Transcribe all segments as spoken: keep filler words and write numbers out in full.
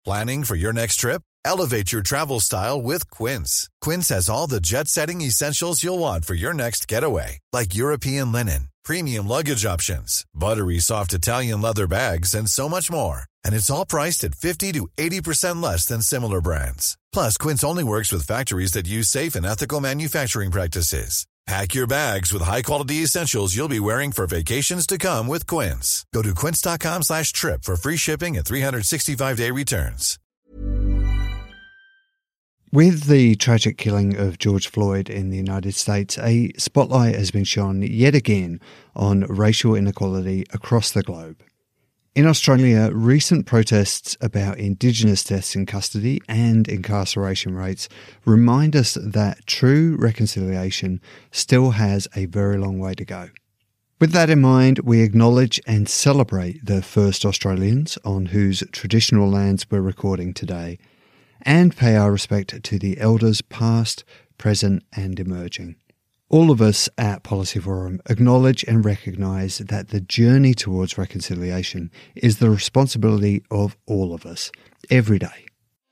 Planning for your next trip? Elevate your travel style with Quince. Quince has all the jet-setting essentials you'll want for your next getaway, like European linen, premium luggage options, buttery soft Italian leather bags, and so much more. And it's all priced at fifty to eighty percent less than similar brands. Plus, Quince only works with factories that use safe and ethical manufacturing practices. Pack your bags with high-quality essentials you'll be wearing for vacations to come with Quince. Go to quince.com slash trip for free shipping and three sixty-five day returns. With the tragic killing of George Floyd in the United States, a spotlight has been shone yet again on racial inequality across the globe. In Australia, recent protests about Indigenous deaths in custody and incarceration rates remind us that true reconciliation still has a very long way to go. With that in mind, we acknowledge and celebrate the first Australians on whose traditional lands we're recording today, and pay our respect to the elders past, present and emerging. All of us at Policy Forum acknowledge and recognise that the journey towards reconciliation is the responsibility of all of us, every day.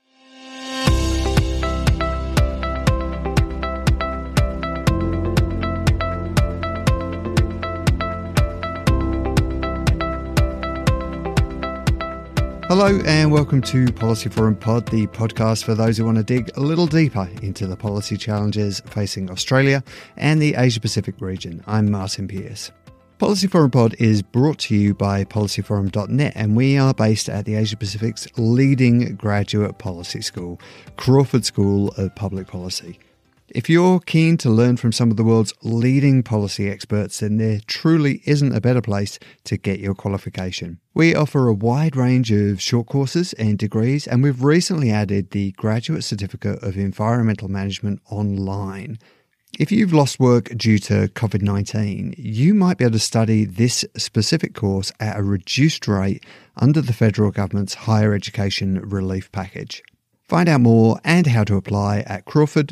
Hello and welcome to Policy Forum Pod, the podcast for those who want to dig a little deeper into the policy challenges facing Australia and the Asia-Pacific region. I'm Martin Pearce. Policy Forum Pod is brought to you by policy forum dot net, and we are based at the Asia-Pacific's leading graduate policy school, Crawford School of Public Policy. If you're keen to learn from some of the world's leading policy experts, then there truly isn't a better place to get your qualification. We offer a wide range of short courses and degrees, and we've recently added the Graduate Certificate of Environmental Management online. If you've lost work due to covid nineteen, you might be able to study this specific course at a reduced rate under the federal government's Higher Education Relief Package. Find out more and how to apply at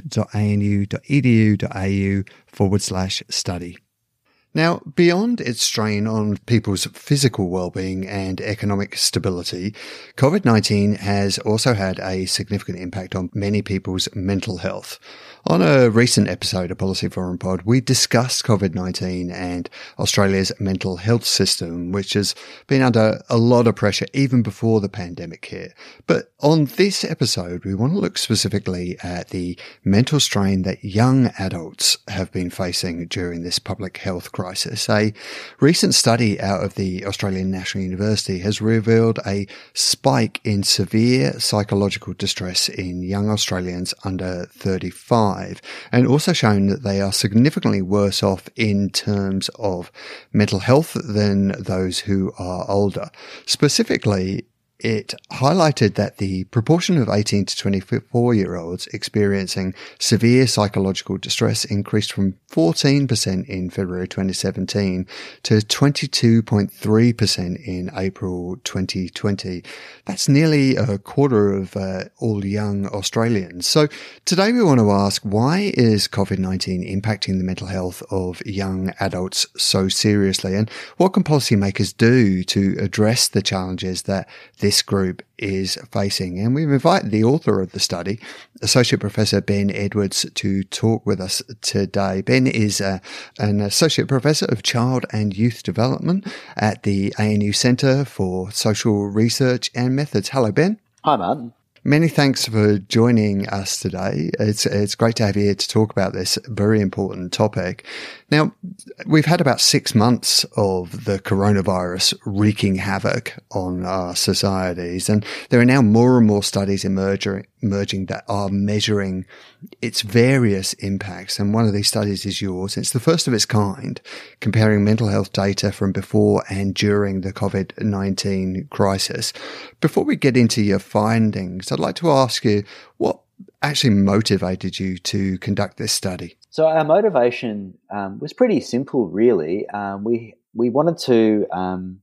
crawford.anu.edu.au forward slash study. Now, beyond its strain on people's physical well-being and economic stability, covid nineteen has also had a significant impact on many people's mental health. On a recent episode of Policy Forum Pod, we discussed covid nineteen and Australia's mental health system, which has been under a lot of pressure even before the pandemic hit. But on this episode, we want to look specifically at the mental strain that young adults have been facing during this public health crisis. A recent study out of the Australian National University has revealed a spike in severe psychological distress in young Australians under thirty-five, and also shown that they are significantly worse off in terms of mental health than those who are older. Specifically, it highlighted that the proportion of eighteen to twenty-four-year-olds experiencing severe psychological distress increased from fourteen percent in February twenty seventeen to twenty-two point three percent in April twenty twenty. That's nearly a quarter of uh, all young Australians. So today we want to ask, why is covid nineteen impacting the mental health of young adults so seriously? And what can policymakers do to address the challenges that this group is facing? And we've invited the author of the study, Associate Professor Ben Edwards, to talk with us today. Ben is uh, an Associate Professor of Child and Youth Development at the A N U Centre for Social Research and Methods. Hello, Ben. Hi, Martin. Many thanks for joining us today. It's it's great to have you here to talk about this very important topic. Now, we've had about six months of the coronavirus wreaking havoc on our societies, and there are now more and more studies emerging, emerging that are measuring its various impacts. And one of these studies is yours. It's the first of its kind, comparing mental health data from before and during the covid nineteen crisis. Before we get into your findings, I'd like to ask you, what actually motivated you to conduct this study? So our motivation um, was pretty simple, really. Um, we we wanted to um,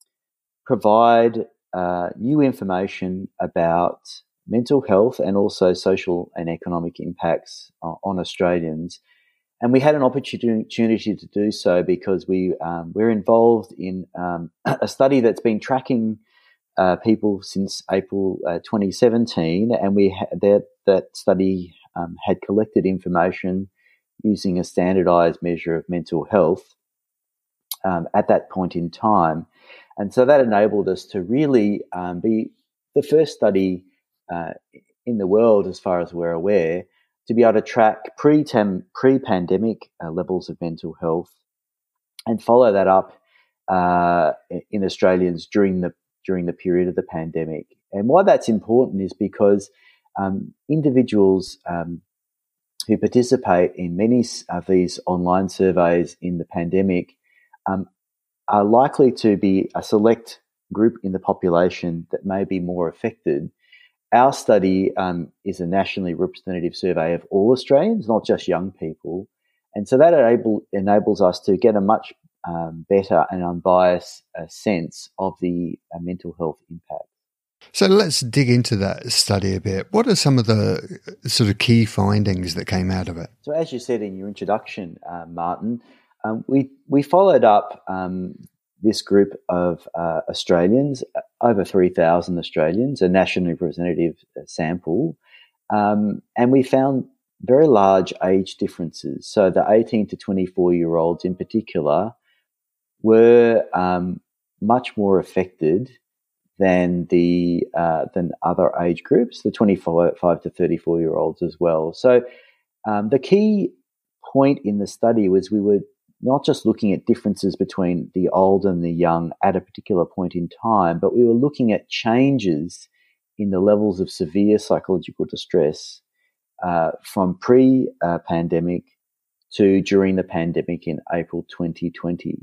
provide uh, new information about mental health and also social and economic impacts uh, on Australians. And we had an opportunity to do so because we, um, we're involved in um, a study that's been tracking uh, people since April uh, twenty seventeen, and we ha- that that study um, had collected information using a standardized measure of mental health um, at that point in time. And so that enabled us to really um, be the first study uh, in the world, as far as we're aware, to be able to track pre-tem- pre-pandemic uh, levels of mental health and follow that up uh, in Australians during the during the period of the pandemic. And why that's important is because um, individuals um, who participate in many of these online surveys in the pandemic um, are likely to be a select group in the population that may be more affected. Our study um, is a nationally representative survey of all Australians, not just young people. And so that enable, enables us to get a much um, better and unbiased uh, sense of the uh, mental health impact. So let's dig into that study a bit. What are some of the sort of key findings that came out of it? So as you said in your introduction, uh, Martin, um, we, we followed up um, this group of uh, Australians, over three thousand Australians, a nationally representative sample, um, and we found very large age differences. So the eighteen to twenty-four-year-olds in particular were um, much more affected than the uh, than other age groups, the twenty-five to thirty-four-year-olds as well. So um, the key point in the study was we were not just looking at differences between the old and the young at a particular point in time, but we were looking at changes in the levels of severe psychological distress uh, from pre-pandemic to during the pandemic in April twenty twenty.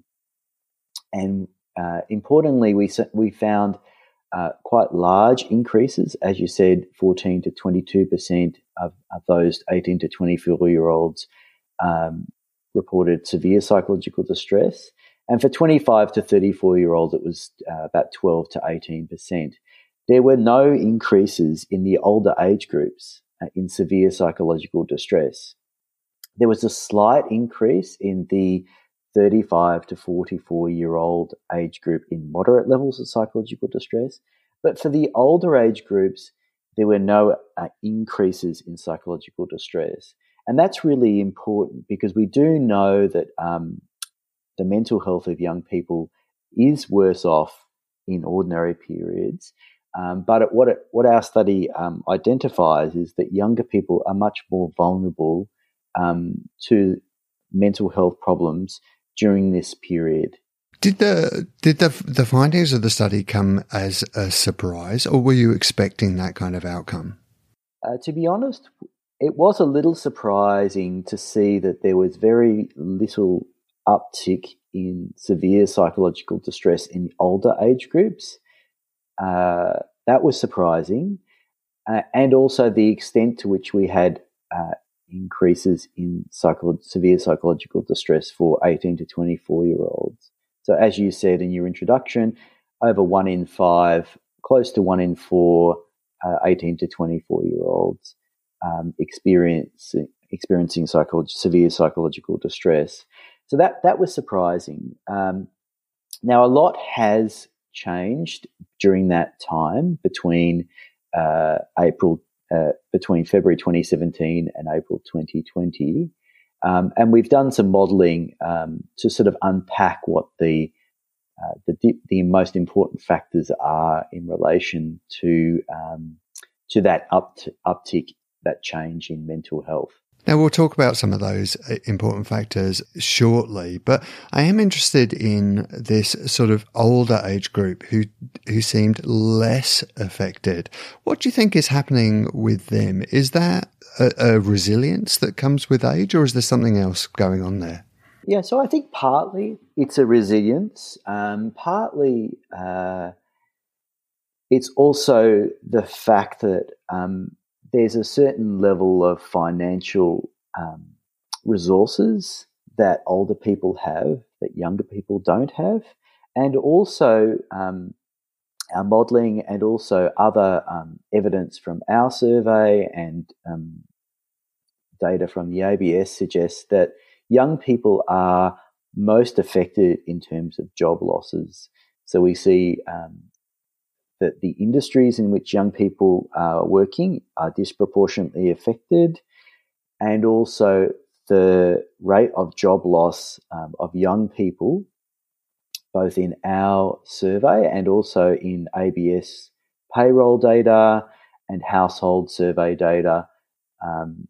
And uh, importantly, we we found uh, quite large increases, as you said, fourteen to twenty-two percent of, of those eighteen to twenty-four-year-olds um, reported severe psychological distress. And for twenty-five to thirty-four-year-olds, it was uh, about twelve to eighteen percent. There were no increases in the older age groups uh, in severe psychological distress. There was a slight increase in the thirty-five to forty-four-year-old age group in moderate levels of psychological distress. But for the older age groups, there were no uh, increases in psychological distress. And that's really important because we do know that um, the mental health of young people is worse off in ordinary periods. Um, but it, what, it, what our study um, identifies is that younger people are much more vulnerable um, to mental health problems during this period. Did the did the the findings of the study come as a surprise, or were you expecting that kind of outcome? Uh, to be honest, it was a little surprising to see that there was very little uptick in severe psychological distress in older age groups. Uh, that was surprising, uh, and also the extent to which we had uh, increases in psycho- severe psychological distress for eighteen to twenty-four-year-olds. So as you said in your introduction, over one in five, close to one in four uh, eighteen to twenty-four-year-olds um, experience, experiencing psycholo- severe psychological distress. So that, that was surprising. Um, now, a lot has changed during that time between uh, April Uh, between February twenty seventeen and April twenty twenty. Um, and we've done some modelling um, to sort of unpack what the, uh, the the most important factors are in relation to um, to that up uptick, that change in mental health. Now, we'll talk about some of those important factors shortly, but I am interested in this sort of older age group who who seemed less affected. What do you think is happening with them? Is that a, a resilience that comes with age, or is there something else going on there? Yeah, so I think partly it's a resilience, um, partly uh, it's also the fact that um, there's a certain level of financial um, resources that older people have that younger people don't have. And also um, our modelling and also other um, evidence from our survey and um, data from the A B S suggests that young people are most affected in terms of job losses. So we see um, that the industries in which young people are working are disproportionately affected, and also the rate of job loss um, of young people, both in our survey and also in A B S payroll data and household survey data. Um,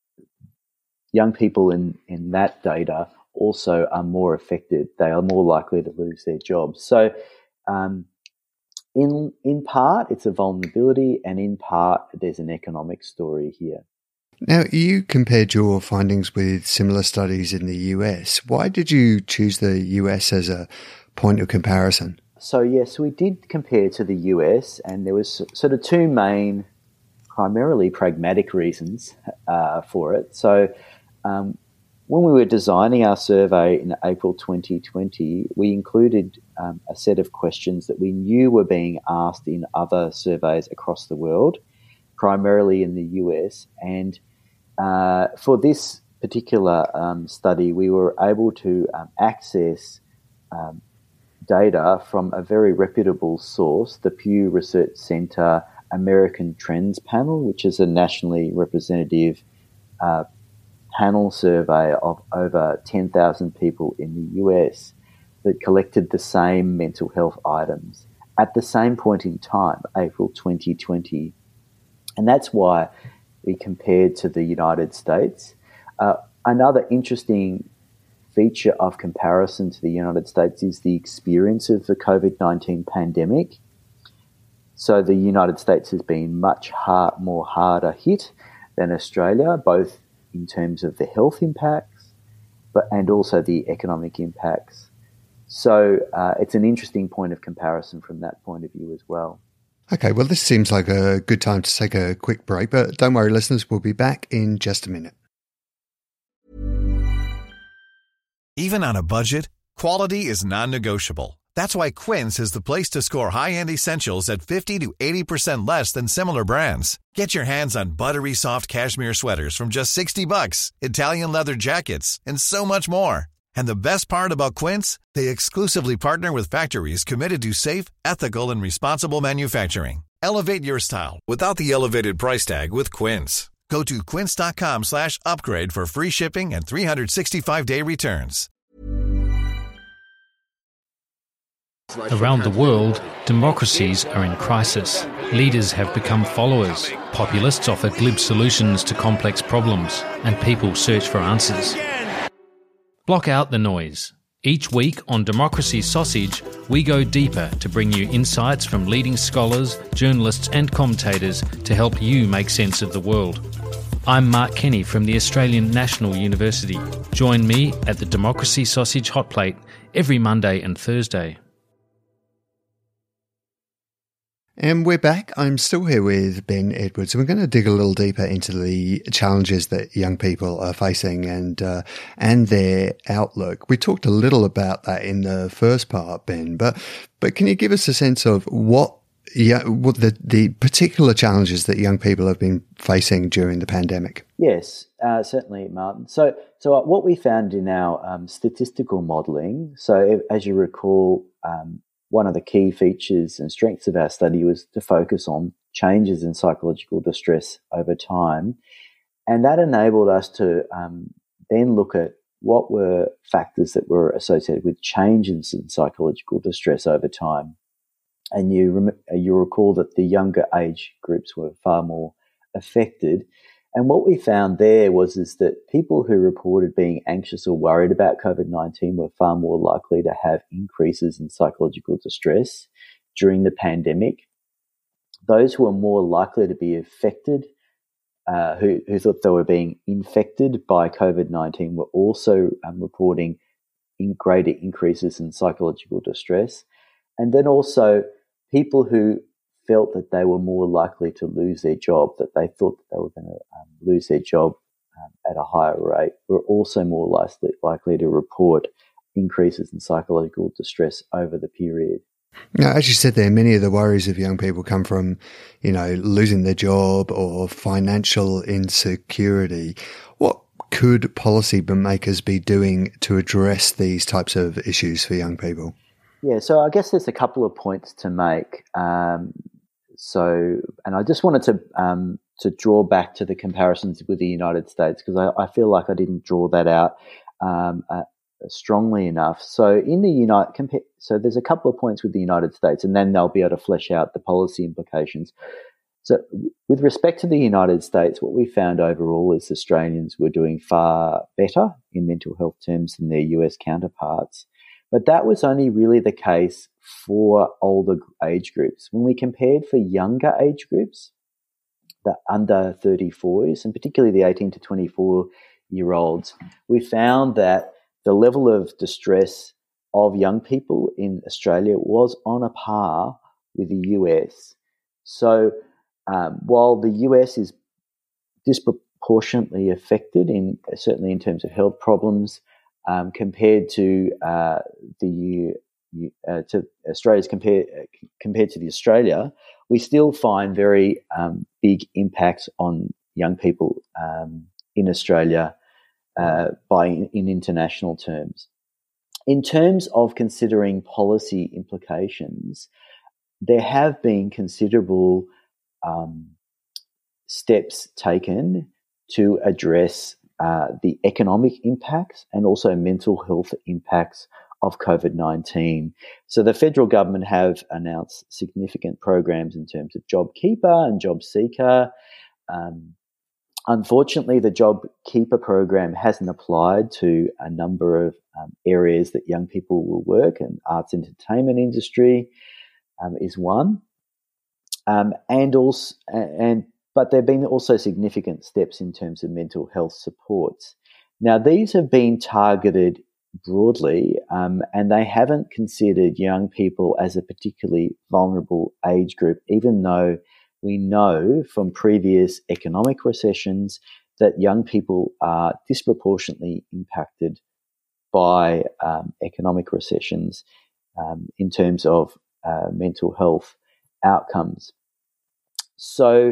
young people in, in that data also are more affected. They are more likely to lose their jobs. So um, in in part, it's a vulnerability, and in part, there's an economic story here. Now, you compared your findings with similar studies in the U S. Why did you choose the U S as a point of comparison? So, yes, we did compare to the U S, and there was sort of two main, primarily pragmatic reasons uh, for it. So, um, when we were designing our survey in April twenty twenty, we included um, a set of questions that we knew were being asked in other surveys across the world, primarily in the U S. And uh, for this particular um, study, we were able to um, access um, data from a very reputable source, the Pew Research Center American Trends Panel, which is a nationally representative uh, panel survey of over ten thousand people in the U S that collected the same mental health items at the same point in time, April twenty twenty. And that's why we compared to the United States. Uh, another interesting feature of comparison to the United States is the experience of the COVID nineteen pandemic. So the United States has been much hard, more harder hit than Australia, both in terms of the health impacts, but and also the economic impacts. So uh, it's an interesting point of comparison from that point of view as well. Okay, well, this seems like a good time to take a quick break, but don't worry, listeners, we'll be back in just a minute. Even on a budget, quality is non-negotiable. That's why Quince is the place to score high-end essentials at fifty to eighty percent less than similar brands. Get your hands on buttery soft cashmere sweaters from just sixty bucks, Italian leather jackets, and so much more. And the best part about Quince, they exclusively partner with factories committed to safe, ethical, and responsible manufacturing. Elevate your style without the elevated price tag with Quince. Go to quince.com slash upgrade for free shipping and three sixty-five day returns. Around the world, democracies are in crisis. Leaders have become followers. Populists offer glib solutions to complex problems, and people search for answers. Block out the noise. Each week on Democracy Sausage, we go deeper to bring you insights from leading scholars, journalists and commentators to help you make sense of the world. I'm Mark Kenny from the Australian National University. Join me at the Democracy Sausage Hot Plate every Monday and Thursday. And we're back. I'm still here with Ben Edwards. We're going to dig a little deeper into the challenges that young people are facing and uh, and their outlook. We talked a little about that in the first part, Ben, but but can you give us a sense of what yeah what the the particular challenges that young people have been facing during the pandemic? Yes, uh, certainly, Martin. So so what we found in our um, statistical modelling. So as you recall. Um, One of the key features and strengths of our study was to focus on changes in psychological distress over time. And that enabled us to um, then look at what were factors that were associated with changes in psychological distress over time. And you, rem- you recall that the younger age groups were far more affected. And what we found there was is that people who reported being anxious or worried about COVID nineteen were far more likely to have increases in psychological distress during the pandemic. Those who were more likely to be affected, uh, who, who thought they were being infected by COVID nineteen, were also um, reporting in greater increases in psychological distress. And then also people who felt that they were more likely to lose their job, that they thought that they were going to um, lose their job um, at a higher rate, were also more likely, likely to report increases in psychological distress over the period. Now, as you said there, many of the worries of young people come from, you know, losing their job or financial insecurity. What could policy makers be doing to address these types of issues for young people? Yeah, so I guess there's a couple of points to make. Um, so, and I just wanted to um, to draw back to the comparisons with the United States, because I, I feel like I didn't draw that out um, uh, strongly enough. So, in the United, compa- so there's a couple of points with the United States, and then they'll be able to flesh out the policy implications. So, with respect to the United States, what we found overall is Australians were doing far better in mental health terms than their U S counterparts. But that was only really the case for older age groups. When we compared for younger age groups, the under thirty-fours, and particularly the eighteen to twenty-four-year-olds, we found that the level of distress of young people in Australia was on a par with the U S. So um, while the U S is disproportionately affected, in certainly in terms of health problems, Um, compared to uh, the uh, to Australia's compared uh, compared to the Australia, we still find very um, big impacts on young people um, in Australia uh, by in international terms. In terms of considering policy implications, there have been considerable um, steps taken to address Uh, the economic impacts and also mental health impacts of COVID nineteen. So the federal government have announced significant programs in terms of JobKeeper and JobSeeker. Um, unfortunately, the JobKeeper program hasn't applied to a number of um, areas that young people will work, and arts entertainment industry um, is one. Um, and also, and But there have been also significant steps in terms of mental health supports. Now, these have been targeted broadly, um, and they haven't considered young people as a particularly vulnerable age group, even though we know from previous economic recessions that young people are disproportionately impacted by um, economic recessions um, in terms of uh, mental health outcomes. So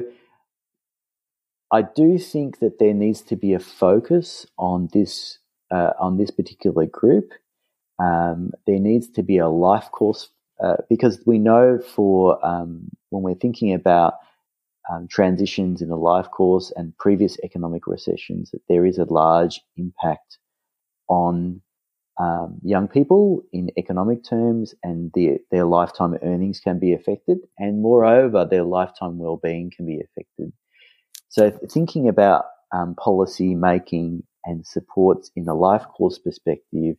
I do think that there needs to be a focus on this uh, on this particular group. Um, there needs to be a life course uh, because we know for um, when we're thinking about um, transitions in a life course and previous economic recessions, that there is a large impact on um, young people in economic terms, and their, their lifetime earnings can be affected, and moreover, their lifetime well-being can be affected. So thinking about um, policy making and supports in a life course perspective,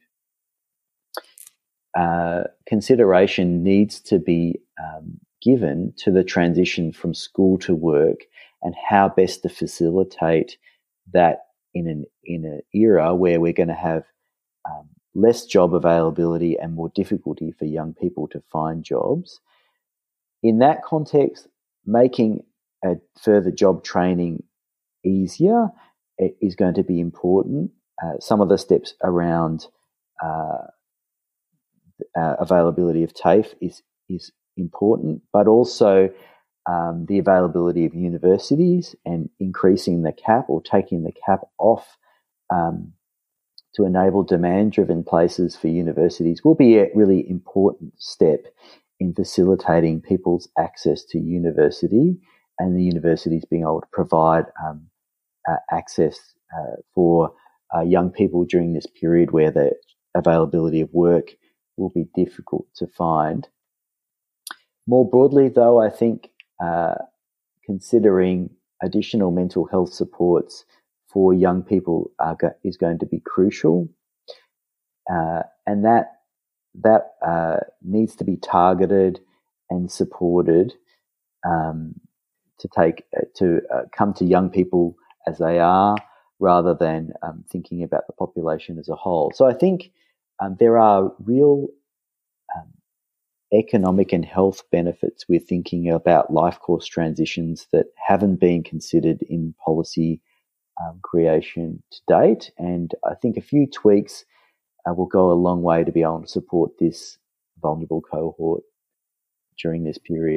uh, consideration needs to be um, given to the transition from school to work and how best to facilitate that in an in an era where we're going to have um, less job availability and more difficulty for young people to find jobs. In that context, making a further job training easier is going to be important. Uh, some of the steps around uh, uh, availability of TAFE is is important, but also um, the availability of universities and increasing the cap or taking the cap off um, to enable demand-driven places for universities will be a really important step in facilitating people's access to university, and the universities being able to provide um, uh, access uh, for uh, young people during this period where the availability of work will be difficult to find. More broadly, though, I think uh, considering additional mental health supports for young people are go- is going to be crucial, uh, and that that uh, needs to be targeted and supported um, to take uh, to uh, come to young people as they are, rather than um, thinking about the population as a whole. So I think um, there are real um, economic and health benefits with thinking about life course transitions that haven't been considered in policy um, creation to date. And I think a few tweaks uh, will go a long way to be able to support this vulnerable cohort during this period.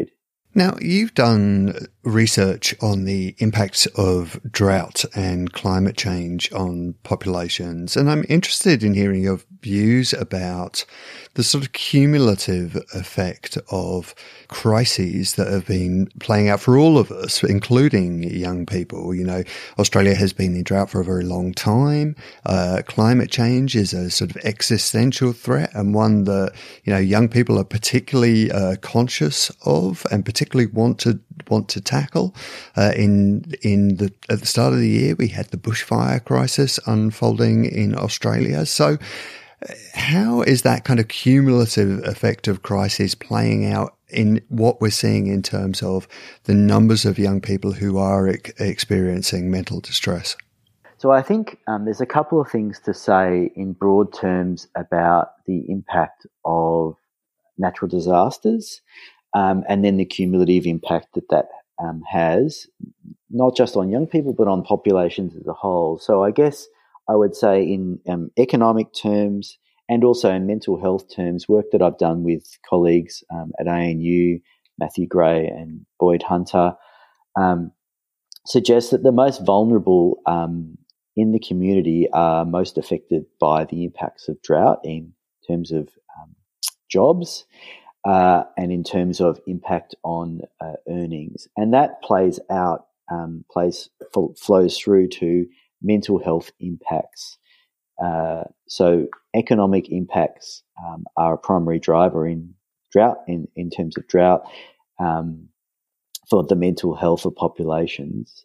Now, you've done research on the impacts of drought and climate change on populations, and I'm interested in hearing your views about the sort of cumulative effect of crises that have been playing out for all of us, including young people. You know, Australia has been in drought for a very long time. Uh, climate change is a sort of existential threat, and one that, you know, young people are particularly uh, conscious of and particularly want to want to tackle. Uh, in in the at the start of the year, we had the bushfire crisis unfolding in Australia. So, how is that kind of cumulative effect of crises playing out in what we're seeing in terms of the numbers of young people who are ex- experiencing mental distress? So I think um, there's a couple of things to say in broad terms about the impact of natural disasters, um, and then the cumulative impact that that um, has, not just on young people, but on populations as a whole. So I guess I would say in um, economic terms and also in mental health terms, work that I've done with colleagues um, at A N U, Matthew Gray and Boyd Hunter, um, suggests that the most vulnerable um, in the community are most affected by the impacts of drought in terms of um, jobs uh, and in terms of impact on uh, earnings. And that plays out, um, plays f- flows through to mental health impacts. Uh, so economic impacts um, are a primary driver in drought, in, in terms of drought, um, for the mental health of populations.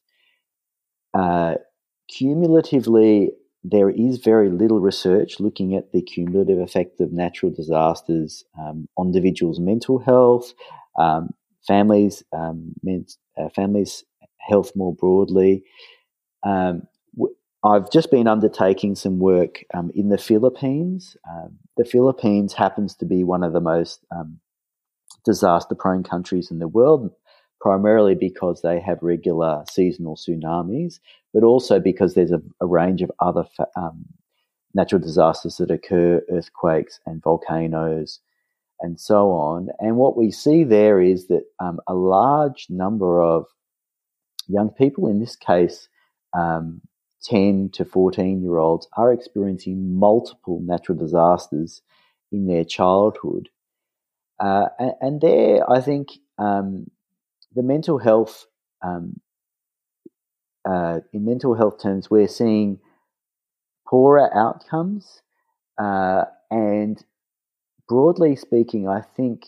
Uh, cumulatively, there is very little research looking at the cumulative effect of natural disasters um, on individuals' mental health, um, families, um, men, uh, families' health more broadly. Um, w- I've just been undertaking some work um, in the Philippines. Um, the Philippines happens to be one of the most um, disaster-prone countries in the world, primarily because they have regular seasonal tsunamis, but also because there's a, a range of other fa- um, natural disasters that occur, earthquakes and volcanoes and so on. And what we see there is that um, a large number of young people, in this case um, ten to fourteen-year-olds, are experiencing multiple natural disasters in their childhood. Uh, and, and there, I think, um, the mental health, um, uh, in mental health terms, we're seeing poorer outcomes. Uh, and broadly speaking, I think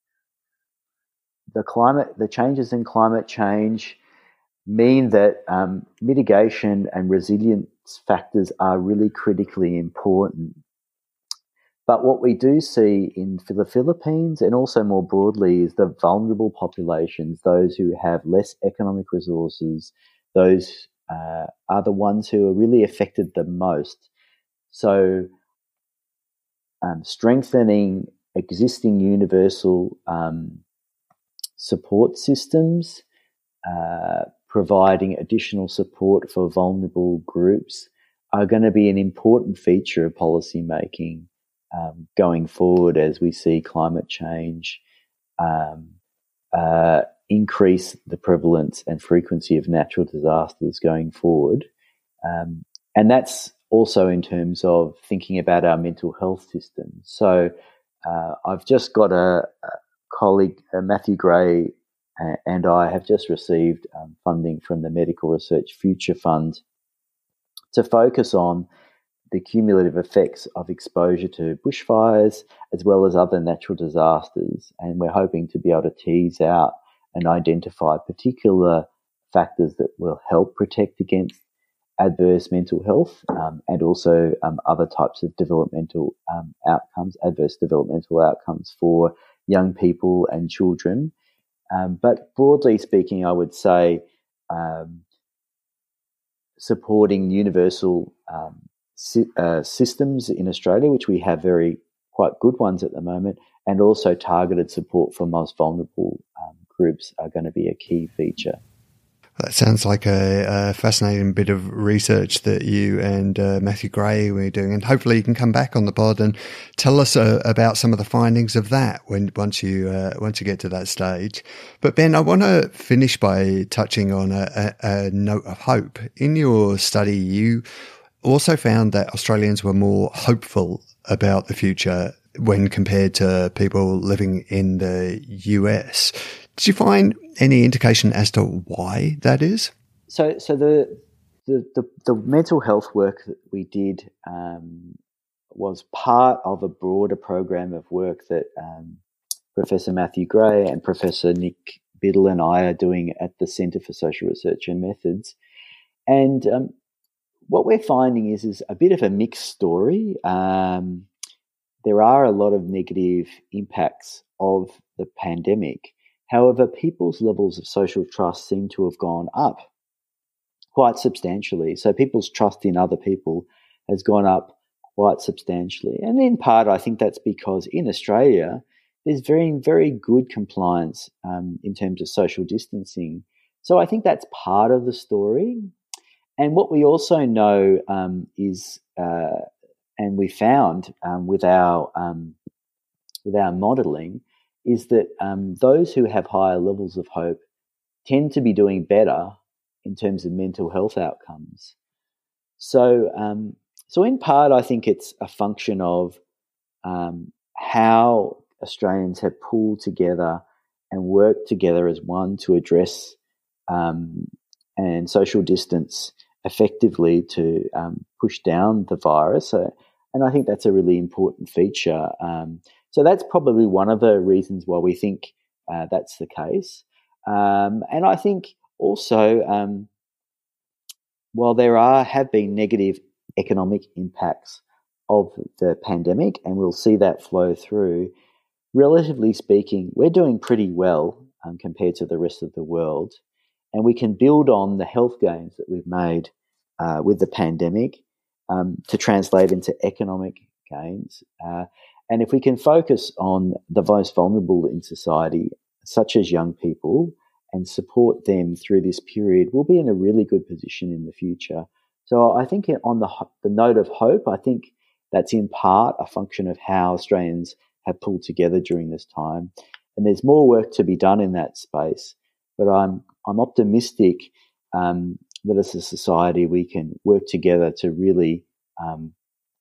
the climate, the changes in climate change mean that um, mitigation and resilience factors are really critically important. But what we do see in the Philippines and also more broadly is the vulnerable populations, those who have less economic resources, those uh, are the ones who are really affected the most. So um, strengthening existing universal um, support systems, uh, providing additional support for vulnerable groups are going to be an important feature of policy making um, going forward as we see climate change um, uh, increase the prevalence and frequency of natural disasters going forward. Um, and that's also in terms of thinking about our mental health system. So uh, I've just got a, a colleague, uh, Matthew Gray, uh, and I have just received um, funding from the Medical Research Future Fund to focus on the cumulative effects of exposure to bushfires as well as other natural disasters. And we're hoping to be able to tease out and identify particular factors that will help protect against adverse mental health um, and also um, other types of developmental um, outcomes, adverse developmental outcomes for young people and children. Um, but broadly speaking, I would say um, supporting universal um, si- uh, systems in Australia, which we have very quite good ones at the moment, and also targeted support for most vulnerable um, groups are going to be a key feature. That That sounds like a, a fascinating bit of research that you and uh, Matthew Gray were doing, and hopefully you can come back on the pod and tell us uh, about some of the findings of that when once you uh, once you get to that stage. But Ben, I want to finish by touching on a, a, a note of hope. In your study, you also found that Australians were more hopeful about the future when compared to people living in the U S. Did you find any indication as to why that is? So, so the the the, the mental health work that we did um, was part of a broader program of work that um, Professor Matthew Gray and Professor Nick Biddle and I are doing at the Centre for Social Research and Methods. And um, what we're finding is is a bit of a mixed story. Um, there are a lot of negative impacts of the pandemic. However, people's levels of social trust seem to have gone up quite substantially. So people's trust in other people has gone up quite substantially. And in part, I think that's because in Australia, there's very, very good compliance um, in terms of social distancing. So I think that's part of the story. And what we also know um, is, uh, and we found um, with our um, with our modelling, is that um, those who have higher levels of hope tend to be doing better in terms of mental health outcomes. So, um, so in part, I think it's a function of um, how Australians have pulled together and worked together as one to address um, and social distance effectively to um, push down the virus. So, and I think that's a really important feature. Um, So that's probably one of the reasons why we think uh, that's the case. Um, and I think also, um, while there are have been negative economic impacts of the pandemic, and we'll see that flow through, relatively speaking, we're doing pretty well um, compared to the rest of the world. And we can build on the health gains that we've made uh, with the pandemic um, to translate into economic gains. Uh, And if we can focus on the most vulnerable in society, such as young people, and support them through this period, we'll be in a really good position in the future. So I think on the, the note of hope, I think that's in part a function of how Australians have pulled together during this time. And there's more work to be done in that space. But I'm I'm optimistic um, that as a society we can work together to really um,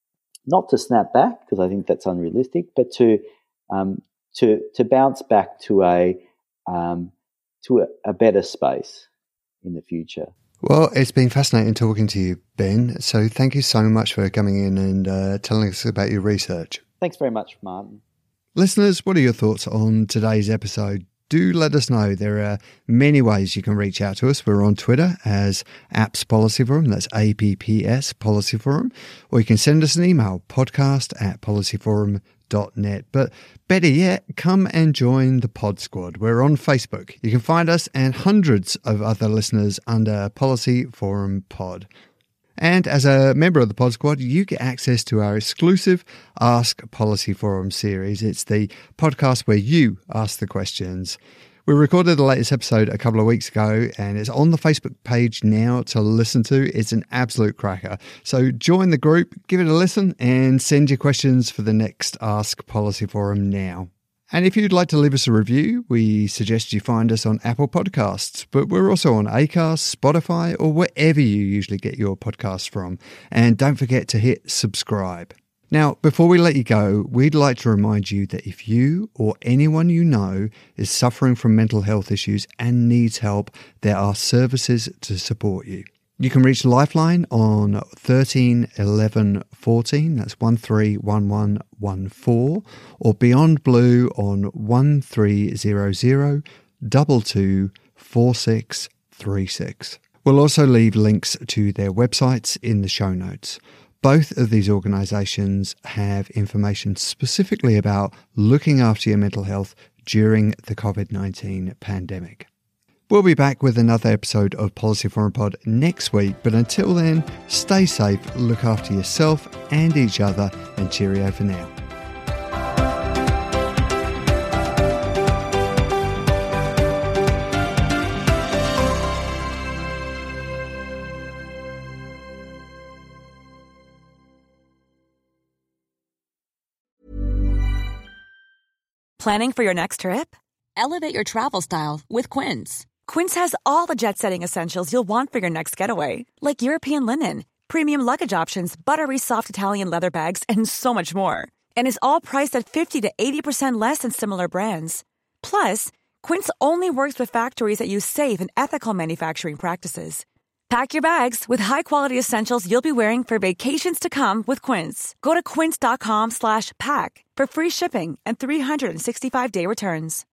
not to snap back, because I think that's unrealistic, but to um, to to bounce back to a um, to a, a better space in the future. Well, it's been fascinating talking to you, Ben. So thank you so much for coming in and uh, telling us about your research. Thanks very much, Martin. Listeners, what are your thoughts on today's episode? Do let us know. There are many ways you can reach out to us. We're on Twitter as Apps Policy Forum. That's A P P S Policy Forum. Or you can send us an email, podcast at policyforum dot net. But better yet, come and join the Pod Squad. We're on Facebook. You can find us and hundreds of other listeners under Policy Forum Pod. And as a member of the Pod Squad, you get access to our exclusive Ask Policy Forum series. It's the podcast where you ask the questions. We recorded the latest episode a couple of weeks ago, and it's on the Facebook page now to listen to. It's an absolute cracker. So join the group, give it a listen, and send your questions for the next Ask Policy Forum now. And if you'd like to leave us a review, we suggest you find us on Apple Podcasts, but we're also on Acast, Spotify, or wherever you usually get your podcasts from. And don't forget to hit subscribe. Now, before we let you go, we'd like to remind you that if you or anyone you know is suffering from mental health issues and needs help, there are services to support you. You can reach Lifeline on thirteen eleven fourteen, that's one three one one one four, or Beyond Blue on one three zero zero two two four six three six. We'll also leave links to their websites in the show notes. Both of these organisations have information specifically about looking after your mental health during the covid nineteen pandemic. We'll be back with another episode of Policy Forum Pod next week, but until then, stay safe, look after yourself and each other, and cheerio for now. Planning for your next trip? Elevate your travel style with Quince. Quince has all the jet-setting essentials you'll want for your next getaway, like European linen, premium luggage options, buttery soft Italian leather bags, and so much more. And is all priced at fifty to eighty percent less than similar brands. Plus, Quince only works with factories that use safe and ethical manufacturing practices. Pack your bags with high-quality essentials you'll be wearing for vacations to come with Quince. Go to quince.com slash pack for free shipping and three sixty-five day returns.